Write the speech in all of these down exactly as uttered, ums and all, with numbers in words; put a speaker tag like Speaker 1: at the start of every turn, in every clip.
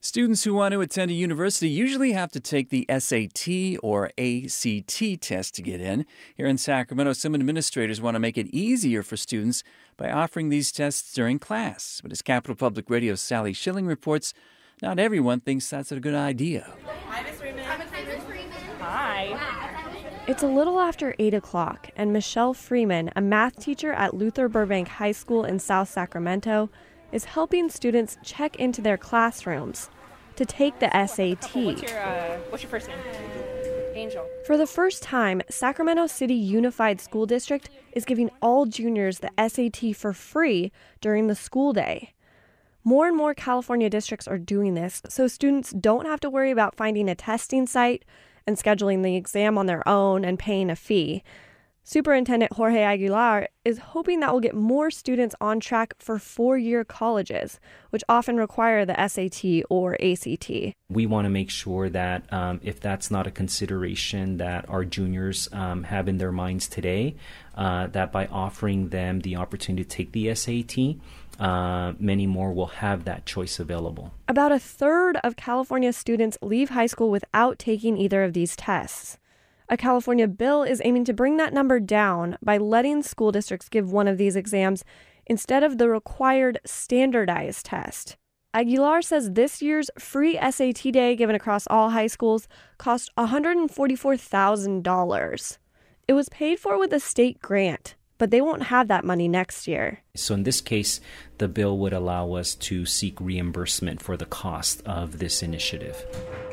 Speaker 1: Students who want to attend a university usually have to take the S A T or A C T test to get in. Here in Sacramento, some administrators want to make it easier for students by offering these tests during class. But as Capital Public Radio's Sally Schilling reports, not everyone thinks that's a good idea.
Speaker 2: Hi, Miz Freeman. Hi, Miz Freeman. Hi.
Speaker 3: It's a little after eight o'clock, and Michelle Freeman, a math teacher at Luther Burbank High School in South Sacramento, is helping students check into their classrooms to take the S A T.
Speaker 2: What's your, uh, what's your first name? Angel.
Speaker 3: For the first time, Sacramento City Unified School District is giving all juniors the S A T for free during the school day. More and more California districts are doing this, so students don't have to worry about finding a testing site and scheduling the exam on their own and paying a fee. Superintendent Jorge Aguilar is hoping that will get more students on track for four-year colleges, which often require the S A T or A C T.
Speaker 4: We want to make sure that um, if that's not a consideration that our juniors um, have in their minds today, uh, that by offering them the opportunity to take the S A T, uh, many more will have that choice available.
Speaker 3: About a third of California students leave high school without taking either of these tests. A California bill is aiming to bring that number down by letting school districts give one of these exams instead of the required standardized test. Aguilar says this year's free S A T day given across all high schools cost one hundred forty-four thousand dollars. It was paid for with a state grant, but they won't have that money next year.
Speaker 4: So in this case, the bill would allow us to seek reimbursement for the cost of this initiative.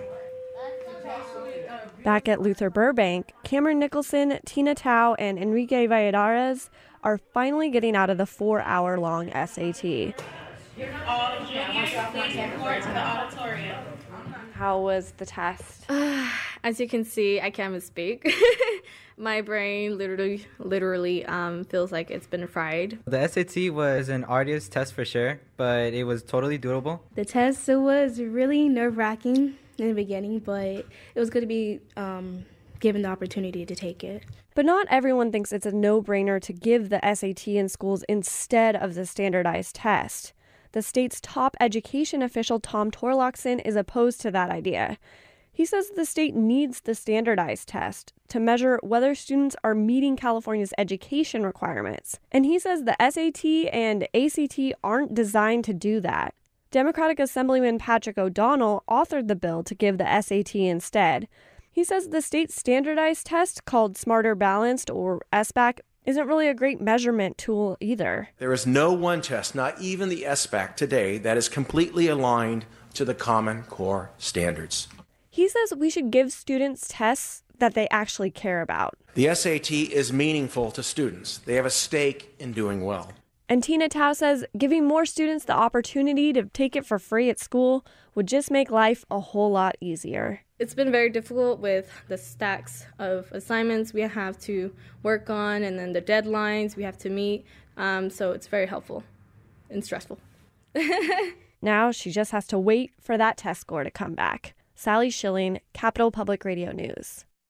Speaker 3: Back at Luther Burbank, Cameron Nicholson, Tina Tao, and Enrique Valladares are finally getting out of the four-hour-long S A T.
Speaker 2: All juniors, please report to the auditorium.
Speaker 3: How was the test?
Speaker 5: Uh, as you can see, I can't even speak. My brain literally, literally um, feels like it's been fried.
Speaker 6: The S A T was an arduous test for sure, but it was totally doable.
Speaker 7: The test was really nerve-wracking in the beginning, but it was good to be um, given the opportunity to take it.
Speaker 3: But not everyone thinks it's a no-brainer to give the S A T in schools instead of the standardized test. The state's top education official, Tom Torlakson, is opposed to that idea. He says the state needs the standardized test to measure whether students are meeting California's education requirements. And he says the S A T and A C T aren't designed to do that. Democratic Assemblyman Patrick O'Donnell authored the bill to give the S A T instead. He says the state's standardized test, called Smarter Balanced, or S B A C, isn't really a great measurement tool either.
Speaker 8: There is no one test, not even the S B A C today, that is completely aligned to the Common Core standards.
Speaker 3: He says we should give students tests that they actually care about.
Speaker 8: The S A T is meaningful to students. They have a stake in doing well.
Speaker 3: And Tina Tao says giving more students the opportunity to take it for free at school would just make life a whole lot easier.
Speaker 5: It's been very difficult with the stacks of assignments we have to work on and then the deadlines we have to meet. Um, so it's very helpful and stressful.
Speaker 3: Now she just has to wait for that test score to come back. Sally Schilling, Capital Public Radio News.